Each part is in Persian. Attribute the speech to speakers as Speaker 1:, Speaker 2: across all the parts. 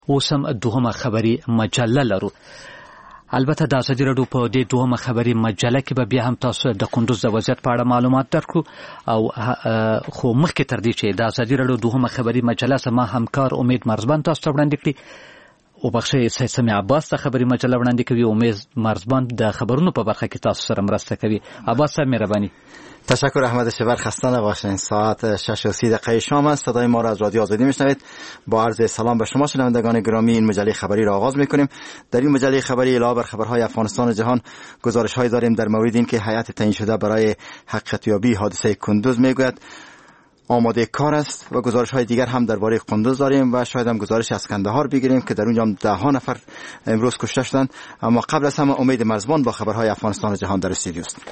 Speaker 1: اوس هم دوهمه خبري مجله لرو. البته د ازادي راډیو په دې دوهمه خبري مجله کې به بیا هم تاسو د کندوز د وضعیت په اړه معلومات درکړو او خو مخکې تر دې چې د ازادي راډیو دوهمه خبري مجله سما همکار امید مرزبان تاسو ته وړاندې کړي او بخښي سمي عباس ته خبري مجله وړاندې کوي. امید مرزبان د خبرونو په برخه کې تاسو سره مرسته کوي. عباس صاحب مهرباني.
Speaker 2: تشکر احمد شبر. خسته نباشین. ساعت 6:30 شام است. صدای ما را از رادیو آزادی میشنوید. با عرض سلام به شما شنوندگان گرامی، این مجله خبری را آغاز میکنیم. در این مجله خبری علاوه بر خبرهای افغانستان و جهان گزارش‌هایی داریم در مورد این که هیئت تعیین شده برای حقیقت‌یابی حادثه کندوز میگوید آماده کار است و گزارش‌های دیگر هم درباره کندوز داریم و شاید هم گزارش از کندهار بگیریم که در اونجا هم 10 نفر امروز کشته شدند. اما قبل از همه امید مرزبان با خبرهای افغانستان و جهان در استودیو است.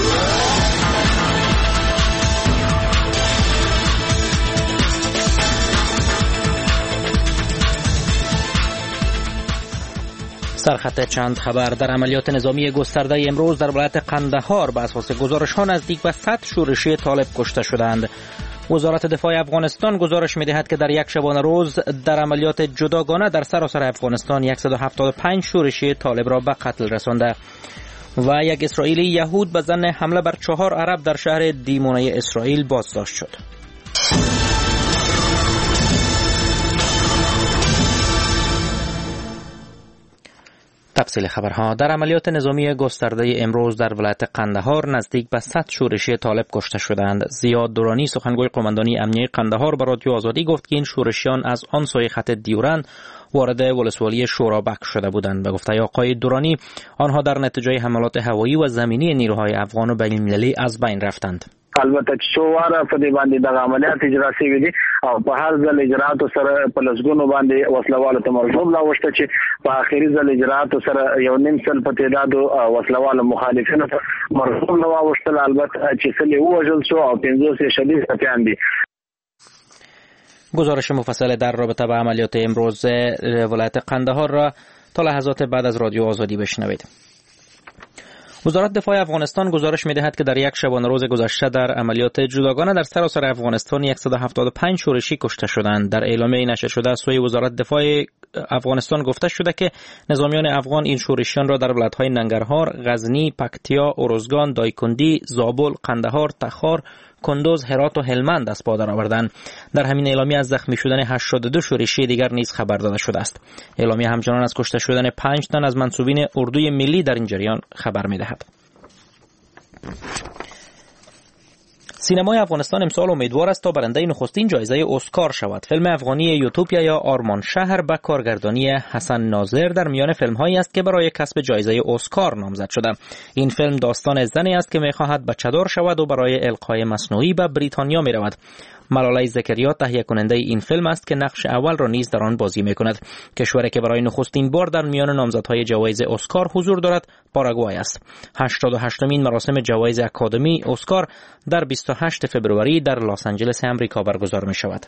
Speaker 3: سرخط چند خبر. در عملیات نظامی گسترده امروز در ولایت قندهار به اساس گزارش‌ها نزدیک به 100 شورشی طالب کشته شدند. وزارت دفاع افغانستان گزارش می‌دهد که در یک شبانه روز در عملیات جداگانه در سراسر افغانستان 175 شورشی طالب را به قتل رسانده. و یک اسرائیلی یهود به ظن حمله بر 4 عرب در شهر دیمونه اسرائیل بازداشت شد. تفصیل خبرها. در عملیات نظامی گسترده امروز در ولایت قندهار نزدیک به 100 شورشی طالب کشته شدند. زیاد دورانی سخنگوی قماندانی امنیه قندهار به رادیو آزادی گفت که این شورشیان از آن سوی خط دیورند وارد ولسوالی شورابک شده بودند. به گفته آقای دورانی آنها در نتیجه حملات هوایی و زمینی نیروهای افغان و بین‌المللی از بین رفتند.
Speaker 4: البته چې واره په دې باندې د عملیات اجرا شوي دي او په هر ځل اجراتو سره په لسګونو باندې وسلوالو ته مرجوب لا وشته چې په اخیری ځل اجراتو سره یو نیم سل په تعدادو وسلوالو مخالفینو ته مرجوب لا وشته. البته چې سلی وژل شو او 50 شدید ټپیان دي.
Speaker 3: گزارش مفصل در رابطه با عملیات امروز ولایت قندهار را تا لحظات بعد از رادیو آزادی بشنوید. وزارت دفاع افغانستان گزارش می‌دهد که در یک شبانه روز گذشته در عملیات جداگانه در سراسر افغانستان 175 شورشی کشته شدند. در اعلامیه نشر شده از سوی وزارت دفاع افغانستان گفته شده که نظامیان افغان این شورشیان را در ولایت‌های ننگرهار، غزنی، پکتیا، ارزگان، دایکندی، زابل، قندهار، تخار، کندوز، هرات و هلمند از پا درآوردند. در همین اعلامیه از زخمی شدن 82 شورشی دیگر نیز خبر داده شده است. اعلامیه همچنان از کشته شدن 5 تن از منصوبین اردوی ملی در این جریان خبر می‌دهد. سینمای افغانستان امسال امیدوار است تا برنده نخستین جایزه اسکار شود. فیلم افغانی یوتوپیا یا آرمان شهر به کارگردانی حسن ناظر در میان فیلم‌هایی است که برای کسب جایزه اسکار نامزد شده. این فیلم داستان زنی است که می‌خواهد بچه‌دار شود و برای القای مصنوعی به بریتانیا می‌رود. ملالای زکریا تهیه کننده این فیلم است که نقش اول را نیز در آن بازی می‌کند. کشوری که برای نخستین بار در میان نامزدهای جوایز اسکار حضور دارد پاراگوای است. 88مین مراسم جوایز اکادمی اسکار در 28 فبروری در لس آنجلس آمریکا برگزار می‌شود.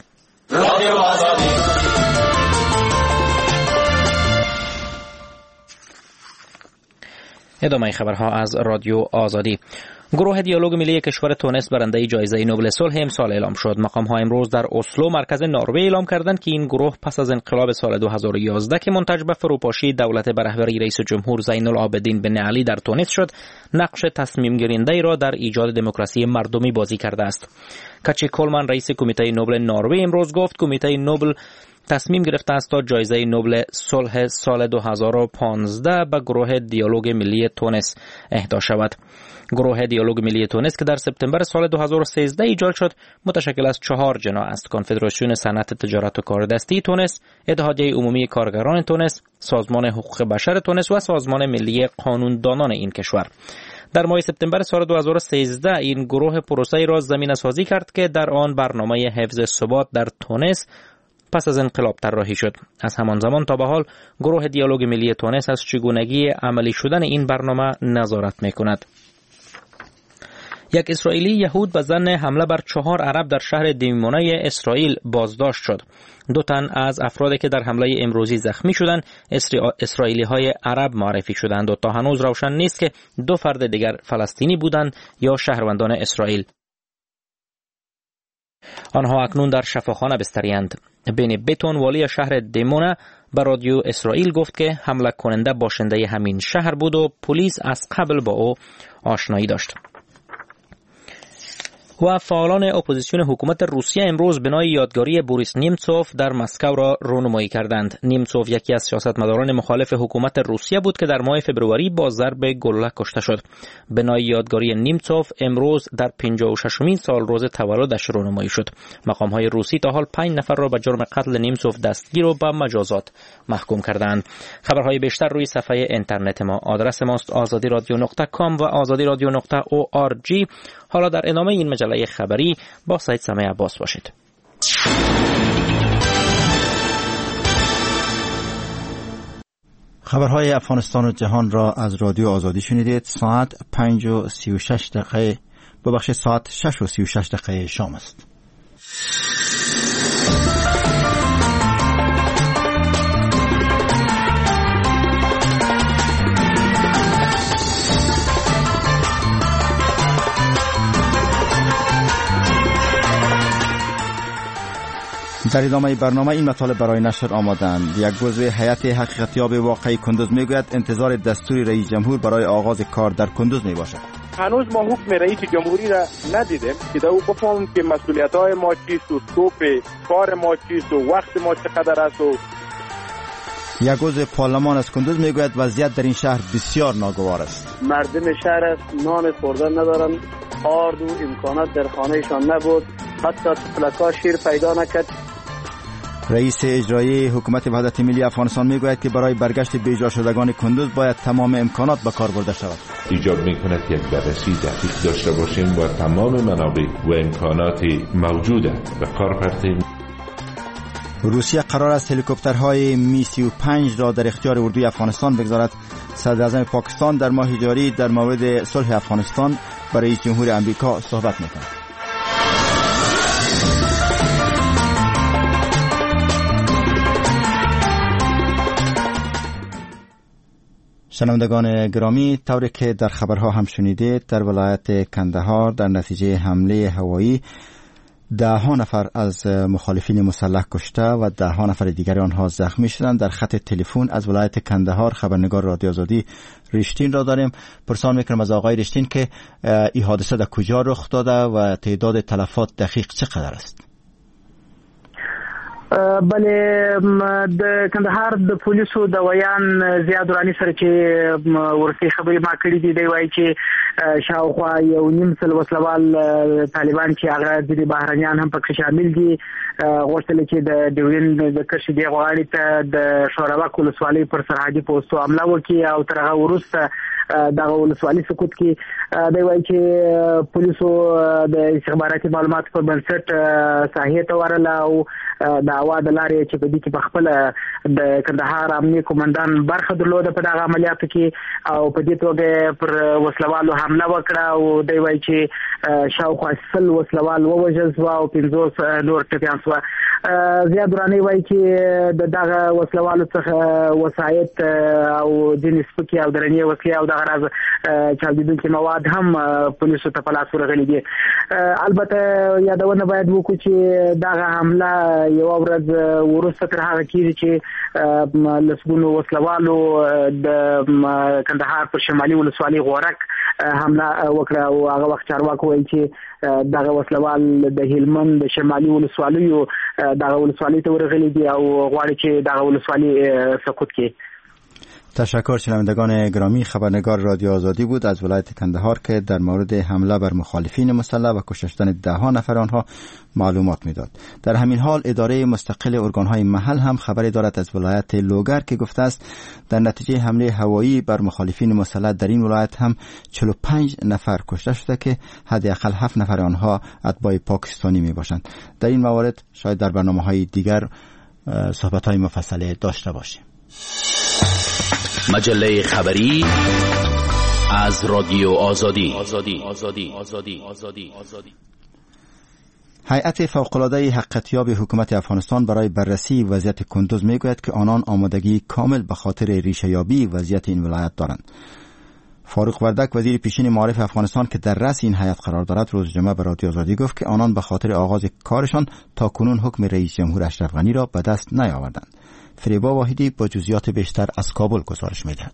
Speaker 3: ادامه خبرها از رادیو آزادی. گروه دیالوگ ملی کشور تونس برنده جایزه نوبل صلح امسال اعلام شد. مقام‌ها امروز در اسلو مرکز نروژ اعلام کردند که این گروه پس از انقلاب سال 2011 که منتج به فروپاشی دولت به رهبری رئیس جمهور زین العابدین بن علی در تونس شد، نقش تصمیم گیرنده را در ایجاد دموکراسی مردمی بازی کرده است. کچی کولمن رئیس کمیته نوبل نروژ امروز گفت کمیته نوبل تصمیم گرفته است تا جایزه نوبل صلح سال 2015 به گروه دیالوگ ملی تونس اهدا شود. گروه دیالوگ ملی تونس که در سپتامبر سال 2013 ایجاد شد متشکل از 4 جناح است: کنفدراسیون صنعت تجارت و کاردستی تونس، اتحادیه عمومی کارگران تونس، سازمان حقوق بشر تونس و سازمان ملی قانوندانان این کشور. در ماه سپتامبر سال 2013 این گروه پروسه‌ای را زمینه‌سازی کرد که در آن برنامه حفظ ثبات در تونس پس از انقلاب طراحی شد. از همان زمان تا به حال گروه دیالوگ ملی تونس از چگونگی عملی شدن این برنامه نظارت می‌کند. یک اسرائیلی یهود به ظن حمله بر 4 عرب در شهر دیمونه اسرائیل بازداشت شد. 2 تن از افرادی که در حمله امروزی زخمی شدند اسرائیلی‌های عرب معرفی شدند و تا هنوز روشن نیست که 2 فرد دیگر فلسطینی بودند یا شهروندان اسرائیل. آنها اکنون در شفاخانه بستری‌اند. بنی بیتون والی شهر دیمونه به رادیو اسرائیل گفت که حمله کننده باشنده همین شهر بود و پلیس از قبل با او آشنایی داشت. و فعالان اپوزیسیون حکومت روسیه امروز بنای یادگاری بوریس نیمتسوف در مسکو را رونمایی کردند. نیمتسوف یکی از سیاستمداران مخالف حکومت روسیه بود که در ماه فبروری با ضرب گلوله کشته شد. بنای یادگاری نیمتسوف امروز در 56مین سال روز تولدش رونمایی شد. مقام‌های روسی تا حال 5 نفر را به جرم قتل نیمتسوف دستگیر و به مجازات محکوم کردند. خبرهای بیشتر روی صفحه اینترنت ما. آدرس ماست azadiradio.com و azadiradio.org. حالا در ادامه این مجله خبری با سید سمیع عباس باشید.
Speaker 2: خبرهای افغانستان و جهان را از رادیو آزادی شنیدید. ساعت 5:36 دقیقه ببخشید ساعت 6:36 دقیقه شام است. در ادامه برنامه این مطالب برای نشر آمدند. یک جزو هیئت حقیقتیاب واقعی کندوز میگوید انتظار دستور رئیس جمهور برای آغاز کار در کندوز می باشد.
Speaker 5: هنوز ما حکم رئیس جمهوری را ندیدیم که او بفهمیم که مسئولیت‌های ما چیست و سکوپ کار ما چیست و وقت ما چقدر است.
Speaker 2: یک جزو پارلمان از کندوز میگوید وضعیت در این شهر بسیار ناگوار است.
Speaker 6: مردم شهر است نان خوردن ندارن، آرد و امکانات در خانهشان نبود، حتی طفلکا شیر پیدا نکرد.
Speaker 2: رئیس اجرایی حکومت وحدت ملی افغانستان میگوید که برای برگشت بیجا شدگان کندوز باید تمام امکانات به کار برده شود.
Speaker 7: ایجاب میکند یک بررسی دقیق داشته باشیم و تمام منابع و امکانات موجوده به کار برداریم.
Speaker 2: روسیه قرار است هلیکوپترهای می 35 را در اختیار اردوی افغانستان بگذارد. صدر اعظم پاکستان در ماه جاری در مورد صلح افغانستان با رئیس جمهور امریکا صحبت میکند. شنوندگان گرامی، طوری که در خبرها هم شنیدید، در ولایت کندهار در نتیجه حمله هوایی 10 نفر از مخالفین مسلح کشته و 10 نفر دیگر آنها زخمی شدند. در خط تلفن از ولایت کندهار خبرنگار رادیو آزادی رشتین را داریم. پرسان میکنم از آقای رشتین که این حادثه در کجا رخ داده و تعداد تلفات دقیق چقدر است؟
Speaker 8: بله، د کندهار د پولیسو د ویان زیاد ورانی سره چې ورته خبرې ما کړې دي، دی وایي چې شاوخوا 1.5 سل وسلوال طالبان چې هغه د بهرنیان هم پکې شامل دي غوښتل چې د ډیورین د کرشي دی غواړي ته د شوراوک ولسوالۍ پر سرحدي پوسټو حمله وکړي او تر هغه وروسته دغه ولسوالۍ سقوط کړي. دی وایي چې پولیسو د استخباراتي معلوماتو په بنسټ ساحې ته ورغله او د هوا د لارې چې په دې کې په خپل د کندهار امنیه قومندان برخه درلوده په دغه عملیاتو کې او په دې توګه پر وسلوالو حمله وکړه او دی وایي چې شاوخوا 100 وسلوال ووژل شول او 50 نور ټپیان شول. زیاد ورانی وایي چې د دغه وسلوالو څخه وسایط او ځینې سپکې او درنې وسلې او دغه راز چاودېدونکي مواد هم پولیسو ته په لاس ورغلي دي. البته یادونه باید وکړو چې دغه حمله یو ورځ وروسته تر هغه کېږي چې لسګونو وسلوالو د کندهار پر شمالي ولسوالۍ غورک حمله وکړه او هغه وخت چارواکو وایي چې دغه وسلوال د هلمند د شمالي ولسوالیو دغه ولسوالۍ ته ورغلي دي او غواړي چې دغه ولسوالۍ سقوط کړي.
Speaker 2: تشکر. شنوندگان گرامی، خبرنگار رادیو آزادی بود از ولایت کندهار که در مورد حمله بر مخالفین مسلح و کشته شدن 10 نفر آنها معلومات میداد. در همین حال اداره مستقل ارگانهای محل هم خبری دارد از ولایت لوگر که گفته است در نتیجه حمله هوایی بر مخالفین مسلح در این ولایت هم 45 نفر کشته شده که حداقل 7 نفر آنها اتباع پاکستانی می باشند. در این موارد شاید در برنامه‌های دیگر صحبت‌های مفصل داشته باشیم.
Speaker 9: مجله خبری از رادیو آزادی.
Speaker 2: هیئت فوق‌العاده حقیقتیاب حکومت افغانستان برای بررسی وضعیت کندوز میگوید که آنان آمادگی کامل به خاطر ریشه‌یابی وضعیت این ولایت دارند. فاروق وردک وزیر پیشین معارف افغانستان که در رأس این هیئت قرار دارد روز جمعه به رادیو آزادی گفت که آنان به خاطر آغاز کارشان تا کنون حکم رئیس جمهور اشرف غنی را به دست نیاوردند. فریبا واحدی با جزئیات بیشتر از کابل گزارش می‌دهد.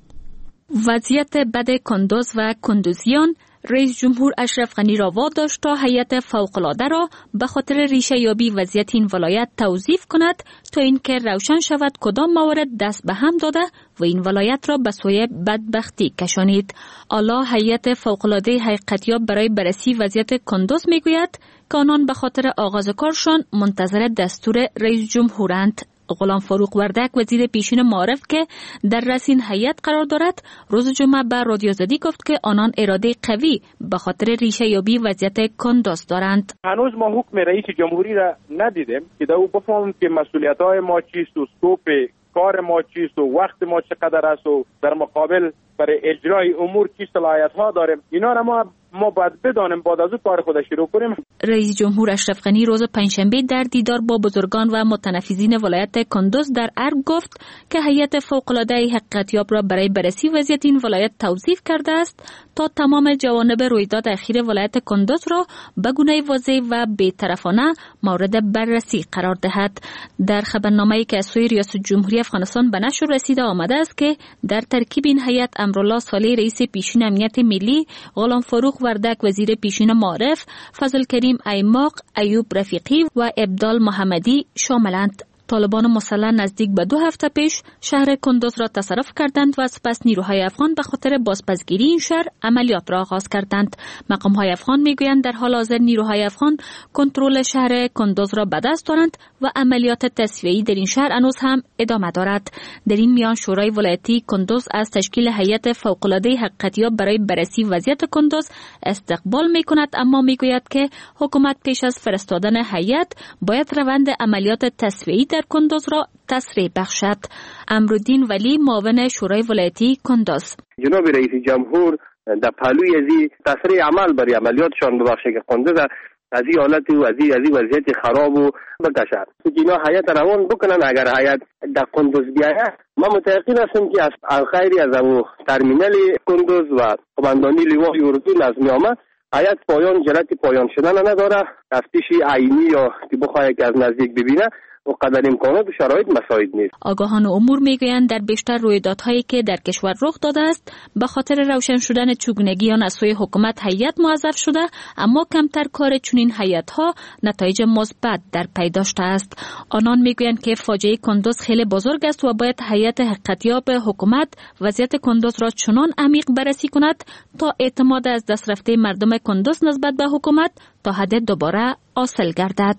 Speaker 10: وضعیت بد کندوز و کندوزیان رئیس جمهور اشرف غنی را واداشت تا هیئت فوق‌العاده را به خاطر ریشه یابی وضعیت این ولایت توصیف کند تا اینکه روشن شود کدام موارد دست به هم داده و این ولایت را به سوی بدبختی کشانید. اعلی هیئت فوق‌العاده حقیقتیاب برای بررسی وضعیت کندوز میگوید که آنان به خاطر آغاز کارشان منتظر دستور رئیس جمهورند. غلام فاروق وردک وزیر پیشین معارف که در رأس این هیئت قرار دارد روز جمعه به رادیو آزادی گفت که آنان اراده قوی به خاطر ریشه یابی وضعیت کندوز دارند.
Speaker 5: هنوز ما حکم رئیس جمهوری را ندیدیم که او بفهمیم که مسئولیت‌های ما چیست و سکوپ کار ما چیست و وقت ما چقدر است و در مقابل برای اجرای امور چی صلاحیت‌ها داریم. اینا را ما باید بدانیم بعد از او کار خود شروع کنیم.
Speaker 10: رئیس جمهور اشرف غنی روز پنجشنبه در دیدار با بزرگان و متنفذین ولایت کندوز در ارگ گفت که هیئت فوق‌العاده حقیقتیاب را برای بررسی وضعیت این ولایت توصیف کرده است تا تمام جوانب رویداد اخیر ولایت کندوز را به گونه واضح و بی‌طرفانه مورد بررسی قرار دهد. در خبرنامه‌ای که از سوی ریاست جمهوری افغانستان به نشر رسیده آمده است که در ترکیب این هیئت امرالله صالح رئیس پیشین امنیت ملی، غلام فاروق وردک وزیر پیشین معارف، فضل کریم ایماق، ایوب رفیقی و عبدال محمدی شاملند. طالبان مسلح نزدیک به 2 هفته پیش شهر کندوز را تصرف کردند و سپس نیروهای افغان به خاطر بازپسگیری این شهر عملیات را آغاز کردند. مقام‌های افغان میگویند در حال حاضر نیروهای افغان کنترل شهر کندوز را به دست دارند و عملیات تصفیه‌ای در این شهر هنوز هم ادامه دارد. در این میان شورای ولایتی کندوز از تشکیل هیئت فوق‌العاده حقیقتیاب برای بررسی وضعیت کندوز استقبال میکند، اما میگوید که حکومت پیش از فرستادن هیئت باید روند عملیات تصفیه‌ای در کندوز را تسریع بخشد. امرالدین ولی معاون شورای ولایتی کندوز:
Speaker 11: جناب رئیس جمهور در پهلوی ازی تسریع عمل برای عملیاتشان ببخشه که کندوز از این حالت و از این وضعیت خراب و بکشد. اینا هیئت روان بکنن. اگر هیئت در کندوز بیاید ما متأکد هستیم که از خیری از ترمینال کندوز و قماندانی لوای اردو نظمی آمد هیئت جلت پایان شدن نداره. تفتیش عینی یا که بخواهد که از نزدیک ببینه و قدر امکانات و شرایط مساعد نیست.
Speaker 10: آگاهان امور میگویند در بیشتر رویدادهایی که در کشور رخ داده است به خاطر روشن شدن چگونگیان از سوی حکومت هیئت موظف شده، اما کمتر کار چنین هیئت‌ها نتایج مثبت در پی داشته است. آنان میگویند که فاجعه کندوز خیلی بزرگ است و باید هیئت حقیقتیاب حکومت وضعیت کندوز را چنان عمیق بررسی کند تا اعتماد از دست رفته مردم کندوز نسبت به حکومت تا حد دوباره حاصل گردد.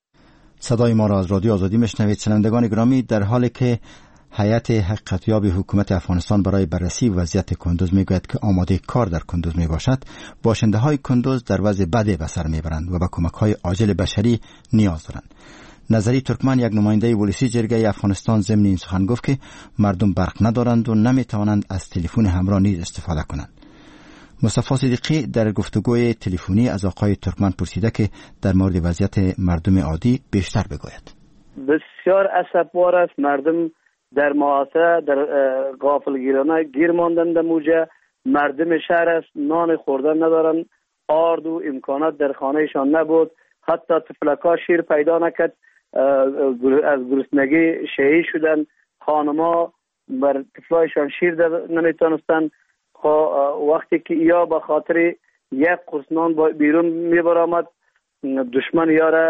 Speaker 2: صدای ما را از رادیو آزادی میشنوید. شنوندگان گرامی، در حالی که هیئت حقیقتیاب حکومت افغانستان برای بررسی وضعیت کندوز میگوید که آماده کار در کندوز میباشد، باشنده های کندوز در وضع بدی به سر میبرند و به کمک های عاجل بشری نیاز دارند. نظری ترکمن، یک نماینده ولسی جرگه افغانستان، ضمن این سخن گفت که مردم برق ندارند و نمیتوانند از تلفن همراه نیز استفاده کنند. مصطفی صدیقی در گفتگوی تلفنی از آقای ترکمن پرسیده که در مورد وضعیت مردم عادی بیشتر بگوید.
Speaker 6: بسیار اسفبار است. مردم در معاصره در غافلگیرانه گیر ماندن. در موجه مردم شهر است نان خوردن ندارن، آرد و امکانات در خانهشان نبود، حتی طفلکا شیر پیدا نکرد، از گرسنگی شهید شدن. خانما بر طفلایشان شیر نمیتونستن. وقتی که یا به خاطر یک قرص نان بیرون میبرامد دشمن یاره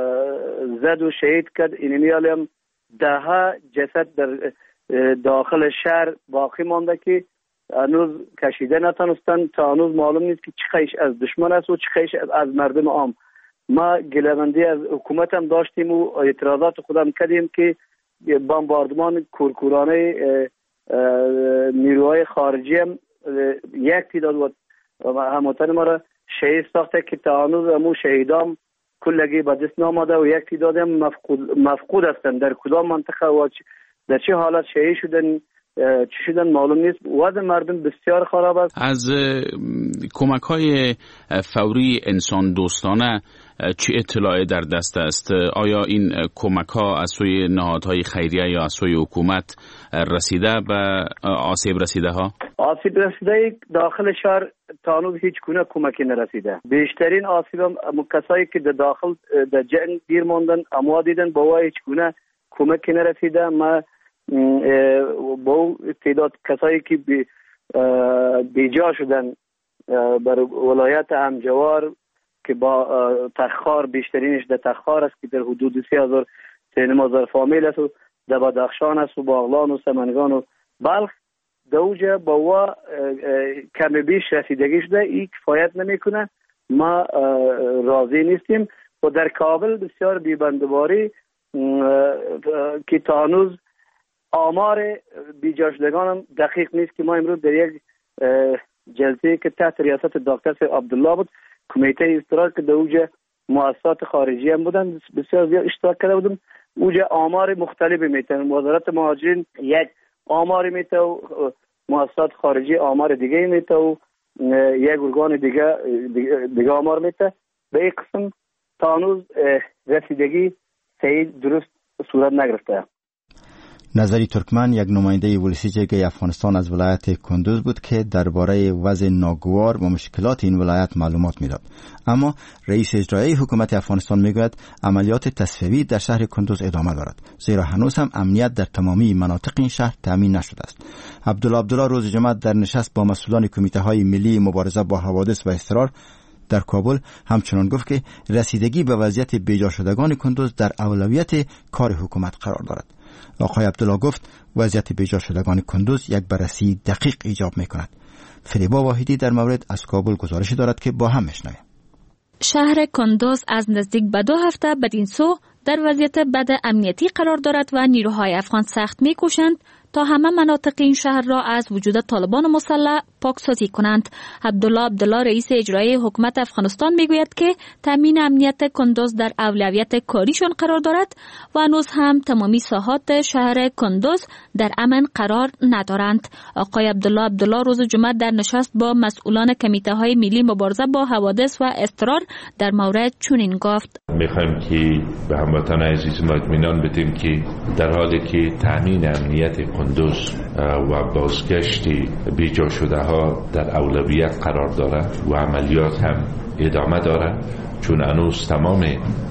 Speaker 6: زد و شهید کرد. اینمی هم 10 جسد در داخل شهر باقی مانده که هنوز کشیده نتونستن. تا هنوز معلوم نیست که چقیش از دشمن است و چقیش از مردم عام. ما گله‌بندی از حکومت هم داشتیم و اعتراضات خودم کردیم که بمباردمان کورکورانه نیروهای خارجی هم یک تعداد و هموطن ما را شهید ساخته که تا هنوز همون شهیدام کلگی به دست نامده و یک تعداد هم مفقود هستند. در کدام منطقه و در چه حالت شهید شدن چی شدن معلوم نیست. وضع مردم بسیار خراب است.
Speaker 12: از کمک های فوری انسان دوستانه چه اطلاعی در دست است؟ آیا این کمک ها از سوی نهادهای خیریه یا از سوی حکومت رسیده به آسیب رسیده ها؟
Speaker 6: آسیب رسیده داخل شهر تا هنوز هیچ گونه کمکی نرسیده. بیشترین آسیب هم کسایی که در داخل در جنگ گیر ماندن اما دیدن با هیچ گونه کمکی نرسیده. ما با تعداد کسایی که بیجا شدن بر ولایت همجوار که با تخار بیشترینش در تخار است که در حدود 3000 فامیل است و در بدخشان است و باغلان و سمنگان و بلخ دوجه با و کم بیش رسیدگی شده. این کفایت نمیکنه. ما راضی نیستیم و در کابل بسیار بیبندواری که تا هنوز آمار بیجا شدگان هم دقیق نیست که ما امروز در یک جلسه که تحت ریاست دکتر عبدالله بود کمیته اشتراک که در اوجه مؤسسات خارجی هم بودن بسیار زیاد اشتراک کرده بودن. اوجه آمار مختلفی میتن. وزارت مهاجرین یک آمار میته و مؤسسات خارجی آمار دیگه میته و یک ارگان دیگه آمار میته. به این قسم تا هنوز رسیدگی صحیح درست صورت نگرفته.
Speaker 2: نظری ترکمن یک نماینده ولسی جرگه افغانستان از ولایت کندوز بود که درباره وضع ناگوار و مشکلات این ولایت معلومات میداد. اما رئیس اجرایی حکومت افغانستان میگوید عملیات تصفیه‌ای در شهر کندوز ادامه دارد، زیرا هنوز هم امنیت در تمامی مناطق این شهر تامین نشده است. عبدالله روز جمعه در نشست با مسئولان کمیته های ملی مبارزه با حوادث و اضطرار در کابل همچنان گفت که رسیدگی به وضعیت بیجا شدگان کندوز در اولویت کار حکومت قرار دارد. آقای عبدالله گفت وضعیت بیجا شدگان کندوز یک بررسی دقیق ایجاب می‌کند. فریبا واحدی در مورد از کابل گزارشی دارد که با هم میشنویم.
Speaker 10: شهر کندوز از نزدیک به 2 هفته بدین سو در وضعیت بد امنیتی قرار دارد و نیروهای افغان سخت می‌کوشند تا همه مناطق این شهر را از وجود طالبان مسلح پاکسازی کنند. عبدالله رئیس اجرایی حکومت افغانستان میگوید که تامین امنیت کندوز در اولویت کاریشان قرار دارد و هنوز هم تمامی ساحات شهر کندوز در امن قرار ندارند. آقای عبدالله روز جمعه در نشست با مسئولان کمیته های ملی مبارزه با حوادث و اضطرار در مورد چنین گفت:
Speaker 7: میخوایم که به هموطنان عزیز ما اطمینان بدیم که در حالی که تامین امنیت کندوز و بازگشت بیجا شده ها در اولویت قرار دارد و عملیات هم ادامه دارد، چون هنوز تمام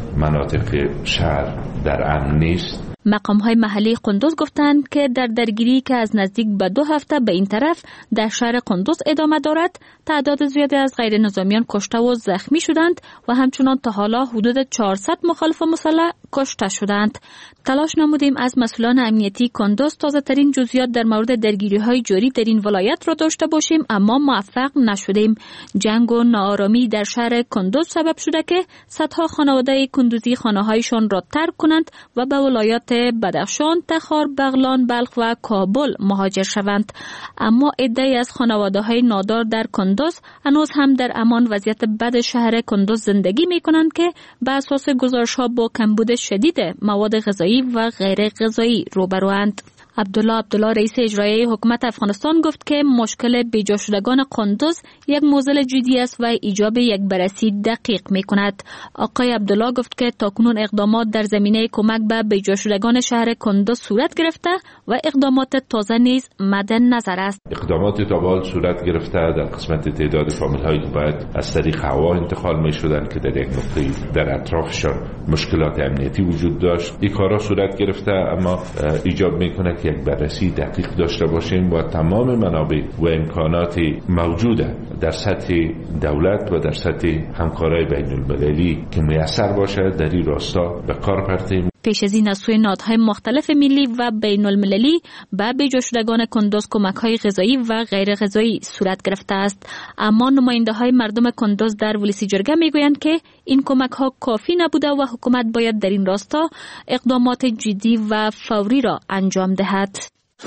Speaker 7: مناطق شهر در امن نیست.
Speaker 10: مقام‌های محلی کندوز گفتند که در درگیری که از نزدیک به 2 هفته به این طرف در شهر کندوز ادامه دارد، تعداد زیادی از غیر نظامیان کشته و زخمی شدند و همچنان تا حالا حدود 400 مخالف مسلح کشته شدند. تلاش نمودیم از مسئولان امنیتی کندوز تازه ترین جزئیات در مورد درگیری‌های جاری در این ولایت را داشته باشیم، اما موفق نشدیم. جنگ و ناآرامی در شهر کندوز سبب شده که صدها خانواده کندوزی خانه‌هایشان را ترک کنند و به ولایات بدخشان، تخار، بغلان، بلخ و کابل مهاجر شوند. اما عده‌ای از خانواده‌های نادار در کندوز هنوز هم در امان وضعیت بد شهر کندوز زندگی می‌کنند که به اساس گزارش‌ها با کمبود شدید مواد غذایی و غیر غذایی روبروند. عبدالله رئیس اجرایی حکومت افغانستان گفت که مشکل بیجا شدگان کندوز یک موضوع جدی است و ایجاب یک بررسی دقیق می‌کند. آقای عبدالله گفت که تاکنون اقدامات در زمینه کمک به بیجا شدگان شهر کندوز صورت گرفته و اقدامات تازه نیز مد نظر است.
Speaker 7: اقدامات تابال صورت گرفته در قسمت تعداد فامیل‌هایی که باید از طریق هوا انتقال می‌شدند که در یک نقطه در اطرافشان مشکلات امنیتی وجود داشت. این کارا صورت گرفته، اما ایجاب می‌کند که یک بررسی دقیق داشته باشیم و تمام منابع و امکانات موجوده در سطح دولت و در سطح همکارای بین‌المللی که میسر باشه در این راستا به کار پردازیم.
Speaker 10: پیش از این از سوی نهادهای مختلف ملی و بین المللی به بیجا شدگان کندوز کمک‌های غذایی و غیر غذایی صورت گرفته است، اما نماینده‌های مردم کندوز در ولسی جرگه میگویند که این کمک‌ها کافی نبوده و حکومت باید در این راستا اقدامات جدی و فوری را انجام دهد.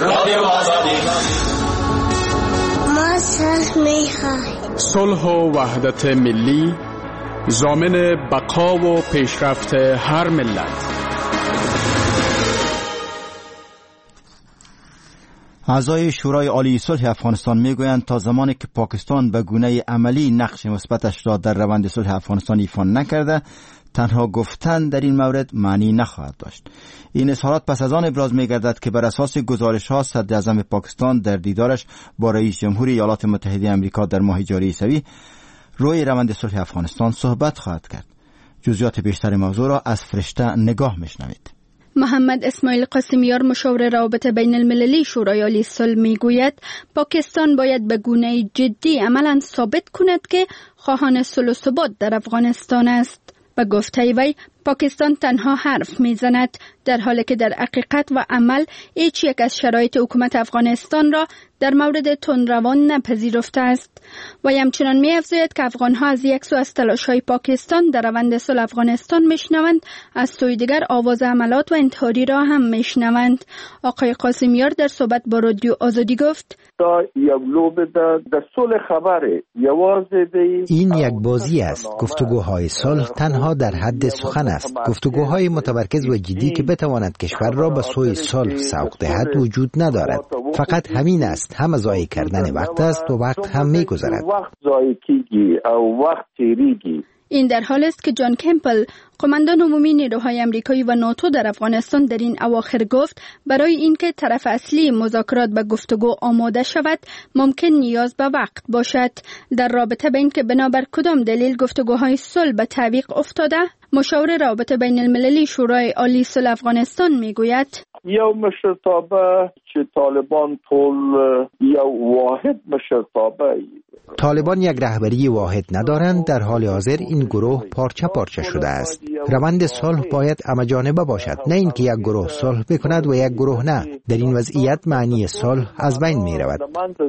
Speaker 13: ما
Speaker 14: صلح و وحدت ملی ضامن بقا و پیشرفت هر ملت.
Speaker 2: اعضای شورای عالی صلح افغانستان میگویند تا زمانی که پاکستان به گونه عملی نقش مثبتش را در روند صلح افغانستان ایفا نکرده، تنها گفتن در این مورد معنی نخواهد داشت. این اظهارات پس از آن ابراز می‌گردد که بر اساس گزارش‌ها صدر اعظم پاکستان در دیدارش با رئیس جمهوری ایالات متحده آمریکا در ماه جاری سوی روی روند صلح افغانستان صحبت خواهد کرد. جزئیات بیشتر موضوع را از فرشته نگاه می‌شنوید.
Speaker 15: محمد اسماعیل قاسمیار مشاور روابط بین المللی شورای عالی صلح میگوید پاکستان باید به گونه جدی عملاً ثابت کند که خواهان صلح و ثبات در افغانستان است. به گفته وی پاکستان تنها حرف میزند در حالی که در حقیقت و عمل هیچ یک از شرایط حکومت افغانستان را در مورد تندروان نپذیرفته است. و همچنان می‌افزاید که افغان‌ها از یک سو از تلاش‌های پاکستان در روند صلح افغانستان میشنوند، از سوی دیگر آواز حملات و انتحاری را هم میشنوند. آقای قاسمیار در صحبت با رادیو آزادی گفت:
Speaker 16: این یک بازی است. گفتگوهای صلح تنها در حد سخن است. گفتگوهای متمرکز و جدی که بتواند کشور را به سوی صلح سوق دهد وجود ندارد. فقط همین است. هم ضایع کردن وقت است و وقت هم می‌گذرد.
Speaker 15: این در حال است که جان کمپل، قماندان عمومی نیروهای آمریکایی و ناتو در افغانستان، در این اواخر گفت برای اینکه طرف اصلی مذاکرات به گفتگو آماده شود ممکن نیاز به وقت باشد. در رابطه با اینکه بنابر کدام دلیل گفتگوهای صلح به تعویق افتاده، مشاور روابط بین المللی شورای عالی صلح افغانستان میگوید:
Speaker 17: یو مشرتابه چې طالبان ټول یو واحد مشرتابه.
Speaker 16: طالبان یک رهبری واحد ندارند. در حال حاضر این گروه پارچه پارچه شده است. روند صلح باید همه‌جانبه باشد، نه اینکه یک گروه صلح بکند و یک گروه نه. در این وضعیت معنی صلح از بین می رود.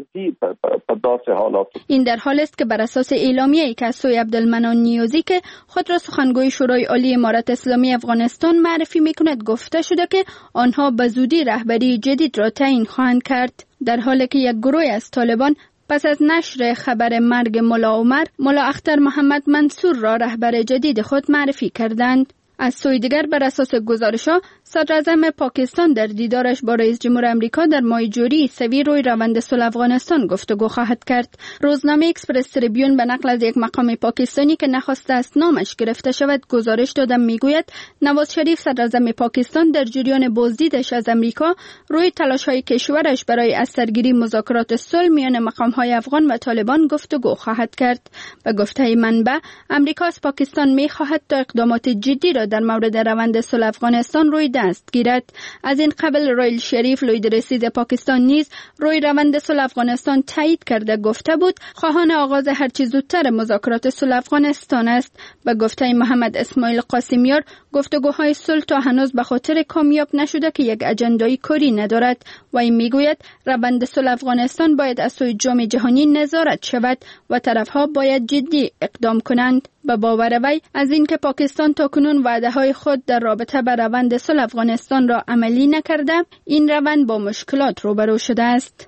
Speaker 15: این در حال است که بر اساس اعلامیه‌ای که از سوی عبدالمنان نیازی که خود را سخنگوی شورای عالی امارت اسلامی افغانستان معرفی می‌کند گفته شده که آنها به زودی رهبری جدید را تعیین خواهند کرد. در حالی که یک گروه از طالبان پس از نشر خبر مرگ ملا عمر، ملا اختر محمد منصور را رهبر جدید خود معرفی کردند. از سوی دیگر بر اساس گزارش‌ها صدراعظم پاکستان در دیدارش با رئیس جمهور آمریکا در ماه جوری سوی روی روند صلح افغانستان گفتگو خواهد کرد. روزنامه اکسپرس تریبیون به نقل از یک مقام پاکستانی که نخواسته است نامش گرفته شود گزارش داده میگوید نواز شریف صدراعظم پاکستان در جریان بازدیدش از آمریکا روی تلاش‌های کشورش برای از سرگیری مذاکرات صلح میان مقام‌های افغان و طالبان گفتگو خواهد کرد. به گفته منبع آمریکا از پاکستان می‌خواهد تا اقدامات جدی را در مورد روند صلح افغانستان روی دست گیرد. از این قبل رایل شریف لوی رئیس پاکستان نیز روی روند صلح افغانستان تایید کرده گفته بود خواهان آغاز هر چه زودتر مذاکرات صلح افغانستان است. به گفته محمد اسماعیل قاسمیار گفتگوهای صلح تا هنوز به خاطر کامیاب نشده که یک اجندای کاری ندارد و این میگوید روند صلح افغانستان باید از سوی جامعه جهانی نظارت شود و طرفها باید جدی اقدام کنند. به باور وی از اینکه پاکستان تاکنون وعده‌های خود در رابطه با روند صلح افغانستان را عملی نکرده، این روند با مشکلات روبرو شده است.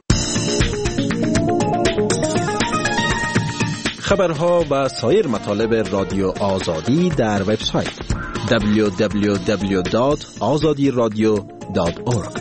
Speaker 18: خبرها و سایر مطالب رادیو آزادی در وبسایت www.azadiradio.org.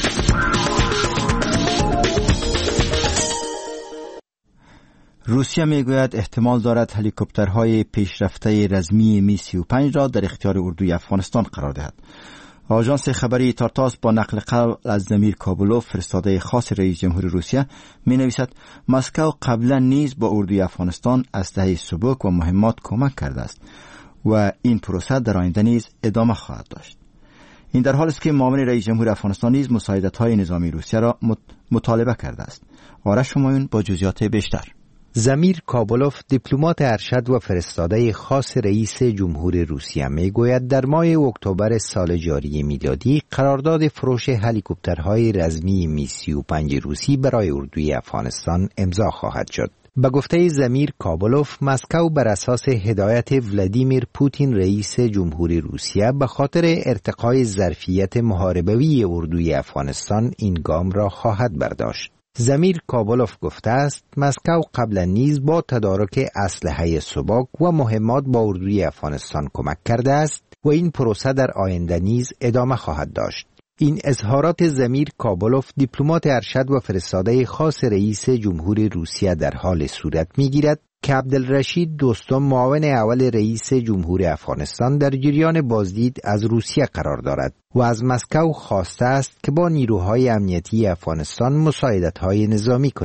Speaker 2: روسیه میگوید احتمال دارد هلیکوپترهای پیشرفته رزمی می 35 را در اختیار اردوی افغانستان قرار دهد. آژانس خبری تارتاس با نقل قول از زمیر کابولوف فرستاده خاص رئیس جمهور روسیه می نویسد مسکو قبلا نیز با اردوی افغانستان اسلحه سبک و مهمات کمک کرده است و این پروسه در آینده نیز ادامه خواهد داشت. این در حال است که معاون رئیس جمهور افغانستان نیز مساعدت‌های نظامی روسیه را مطالبه کرده است. آرش همایون با جزئیات بیشتر.
Speaker 16: زمیر کابولوف دیپلمات ارشد و فرستاده خاص رئیس جمهور روسیه میگوید در ماه اکتبر سال جاری میلادی قرارداد فروش هلیکوپترهای رزمی می 35 روسی برای اردوی افغانستان امضا خواهد شد. به گفته زمیر کابولوف مسکو بر اساس هدایت ولادیمیر پوتین رئیس جمهور روسیه به خاطر ارتقای ظرفیت محاربوی اردوی افغانستان این گام را خواهد برداشت. زمیر کابولوف گفته است مسکو قبلا نیز با تدارک اسلحه سبک و مهمات با اردوی افغانستان کمک کرده است و این پروسه در آینده نیز ادامه خواهد داشت. این اظهارات زمیر کابولوف دیپلمات ارشد و فرستاده خاص رئیس جمهور روسیه در حال صورت می‌گیرد که عبدالرشید دوستم معاون اول رئیس جمهور افغانستان در جریان بازدید از روسیه قرار دارد و از مسکو خواسته است که با نیروهای امنیتی افغانستان مساعدت‌های نظامی کند.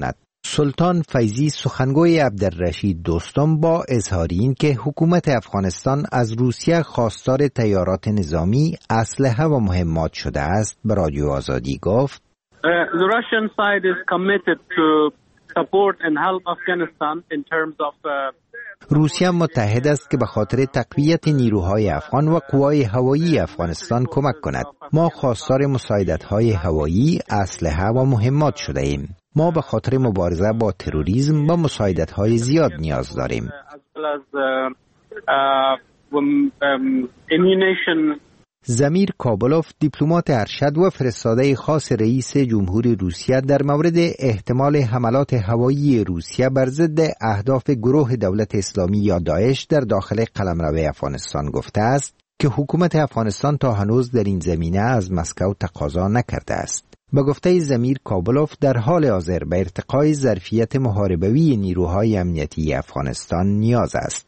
Speaker 16: سلطان فیضی سخنگوی عبدالرشید دوستم با اظهار این که حکومت افغانستان از روسیه خواستار تیارات نظامی، اسلحه و مهمات شده است به رادیو آزادی گفت
Speaker 19: The Russian side is committed to support and help Afghanistan in terms of
Speaker 16: روسیه متحد است که به خاطر تقویت نیروهای افغان و قوای هوایی افغانستان کمک کند. ما خواستار مساعدت‌های هوایی، اسلحه و مهمات شده ایم. ما به خاطر مبارزه با تروریسم به مساعدت‌های زیاد نیاز داریم. زمیر کابلوف، دیپلمات ارشد و فرستاده خاص رئیس جمهوری روسیه در مورد احتمال حملات هوایی روسیه بر ضد اهداف گروه دولت اسلامی یا داعش در داخل قلمرو افغانستان گفته است که حکومت افغانستان تا هنوز در این زمینه از مسکو تقاضا نکرده است. به گفته زمیر کابلوف، در حال حاضر به ارتقای ظرفیت محاربوی نیروهای امنیتی افغانستان نیاز است.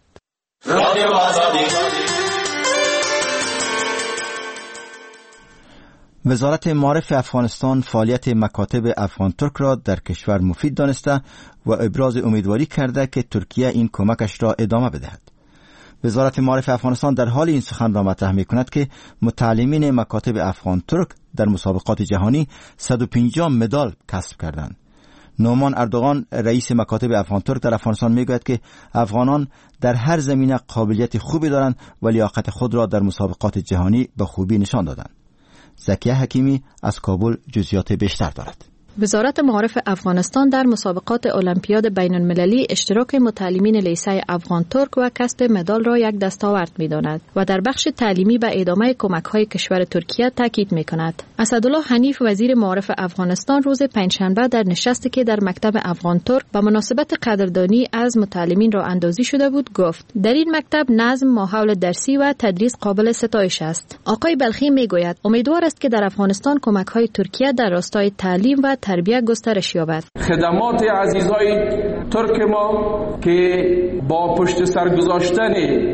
Speaker 2: وزارت معارف افغانستان فعالیت مکاتب افغان ترک را در کشور مفید دانسته و ابراز امیدواری کرده که ترکیه این کمکش را ادامه بدهد. وزارت معارف افغانستان در حال این سخن را مطرح می‌کند که متعلمین مکاتب افغان ترک در مسابقات جهانی 150 مدال کسب کردند. نومان اردوغان، رئیس مکاتب افغان ترک در افغانستان میگوید که افغانان در هر زمینه قابلیت خوبی دارند و لیاقت خود را در مسابقات جهانی به خوبی نشان دادند. زکیه حکیمی از کابل جزئیات بیشتر دارد.
Speaker 20: وزارت معارف افغانستان در مسابقات المپیاد بین المللی اشتراک متعلمین لیسه افغان ترک و کسب مدال را یک دستاورد می‌داند و در بخش تعلیمی به ادامه کمک‌های کشور ترکیه تاکید می‌کند. اسدالله حنیف، وزیر معارف افغانستان، روز پنجشنبه در نشستی که در مکتب افغان ترک به مناسبت قدردانی از متعلمین را اندازی شده بود گفت: در این مکتب نظم، ماحول درسی و تدریس قابل ستایش است. آقای بلخی می‌گوید امیدوار است که در افغانستان کمک‌های ترکیه در راستای تعلیم و تربیت گسترش یابد.
Speaker 21: خدمات عزیزای ترک ما که با پشت سر گذاشتن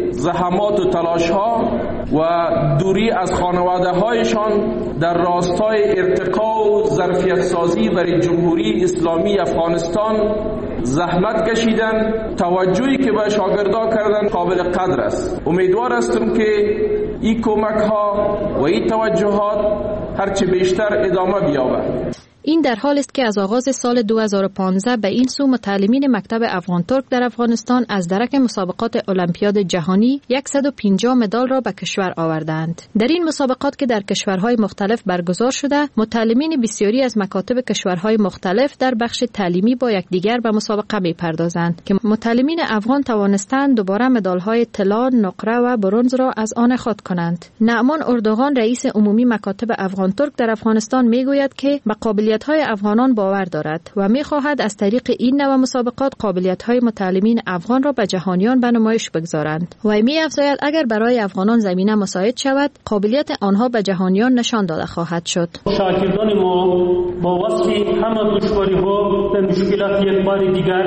Speaker 21: زحمات و تلاش‌ها و دوری از خانواده‌هایشان در راستای ارتقا و ظرفیت سازی برای جمهوری اسلامی افغانستان زحمت کشیدن، توجهی که به شاگردان کردن قابل قدر است. امیدوار هستم که این کمک‌ها و این توجهات هرچه بیشتر ادامه بیابد.
Speaker 20: این در حال است که از آغاز سال 2015 به این سو متعلمین مکتب افغان ترک در افغانستان از درک مسابقات المپیاد جهانی 150 مدال را به کشور آوردند. در این مسابقات که در کشورهای مختلف برگزار شده، متعلمین بسیاری از مکاتب کشورهای مختلف در بخش تعلیمی با یکدیگر به مسابقه می‌پردازند که متعلمین افغان توانستند دوباره مدال‌های طلا، نقره و برنز را از آن خود کنند. نعمان اردوغان، رئیس عمومی مکاتب افغان ترک در افغانستان می‌گوید که به قابلیت‌های افغانان باور دارد و می‌خواهد از طریق این نوع مسابقات قابلیت‌های متعلمین افغان را به جهانیان به نمایش بگذارند. و می‌افزاید اگر برای افغانان زمینه مساعد شود، قابلیت آنها به جهانیان نشان داده خواهد شد.
Speaker 22: شاگردان ما با وصف همه دشواری‌ها و مشکلات یک بار دیگر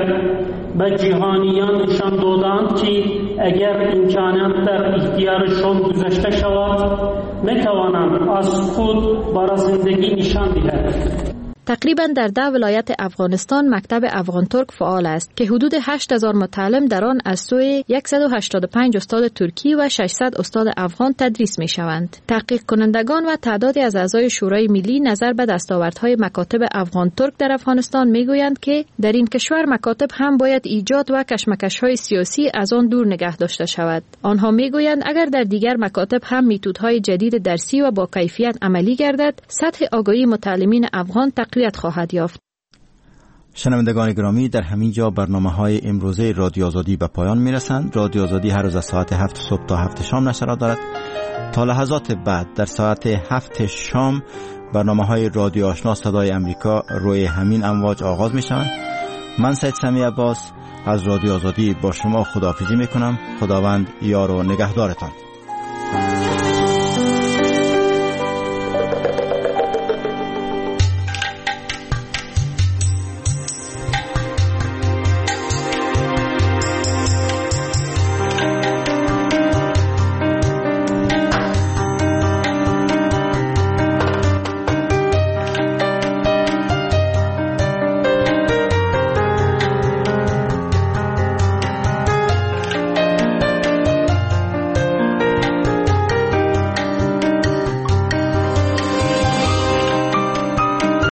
Speaker 22: به جهانیان نشان دادند که اگر امکانات در اختیارشان گذاشته شود، می‌توانند از خود برای زندگی نشان دهند.
Speaker 20: تقریباً در 10 ولایت افغانستان مکتب افغان ترک فعال است که حدود 8000 متعلم در آن از سوی 185 استاد ترکی و 600 استاد افغان تدریس می شوند. تحقیق کنندگان و تعدادی از اعضای شورای ملی نظر به دستاوردهای مکاتب افغان ترک در افغانستان می گویند که در این کشور مکاتب هم باید ایجاد و کشمکش‌های سیاسی از آن دور نگه داشته شود. آنها می گویند اگر در دیگر مکاتب هم میتودهای جدید درسی و با کیفیت عملی گردد، سطح آگاهی متعلمین افغان خواهد یافت.
Speaker 2: شنوندگان گرامی، در همین جا برنامه‌های امروزه رادیو آزادی به پایان میرسند. رادیو آزادی هر روز از ساعت 7 صبح تا 7 شام نشرات دارد. تا لحظات بعد در ساعت 7 شام برنامه‌های رادیو آشنا صدای امریکا روی همین امواج آغاز می‌شوند. من سید سمی عباس از رادیو آزادی با شما خداحافظی می‌کنم. خداوند یار و نگهدارتان.